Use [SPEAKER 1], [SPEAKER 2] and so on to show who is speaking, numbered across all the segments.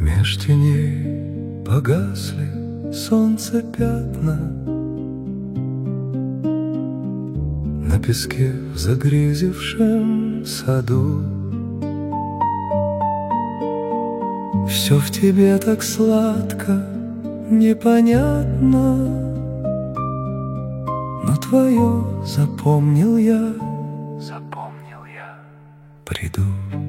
[SPEAKER 1] Меж теней погасли солнце пятна, на песке в загрязившем саду. Все в тебе так сладко, непонятно, но твое запомнил я, приду.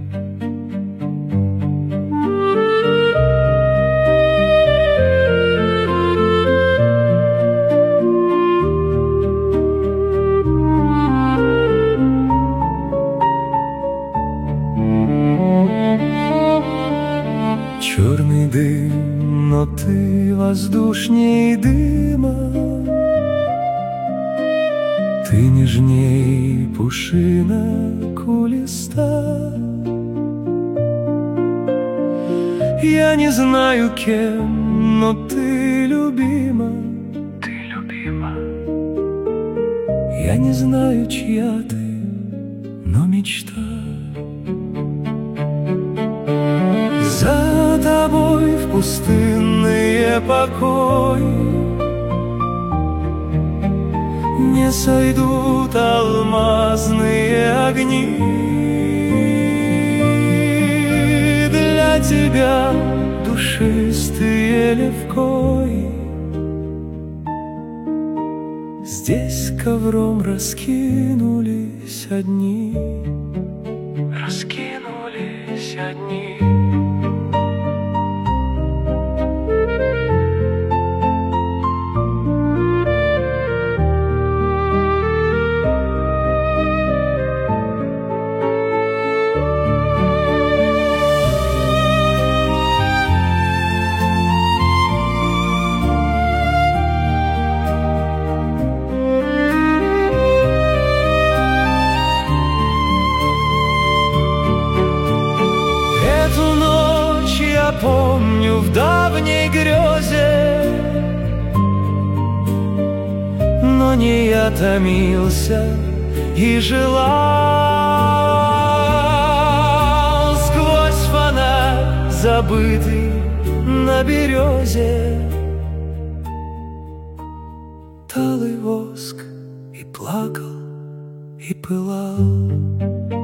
[SPEAKER 1] Черный дым, но ты воздушней дыма, ты нежней пушинок у листа. Я не знаю кем, но ты любима, Я не знаю, чья ты, но мечта. За тобой в пустынные покои не сойдут алмазные огни. Для тебя душистые левкои здесь ковром раскинулись одни. Раскинулись одни. Я помню в давней грезе, но не я томился и желал сквозь фонарь забытый на березе. Талый воск и плакал, и пылал.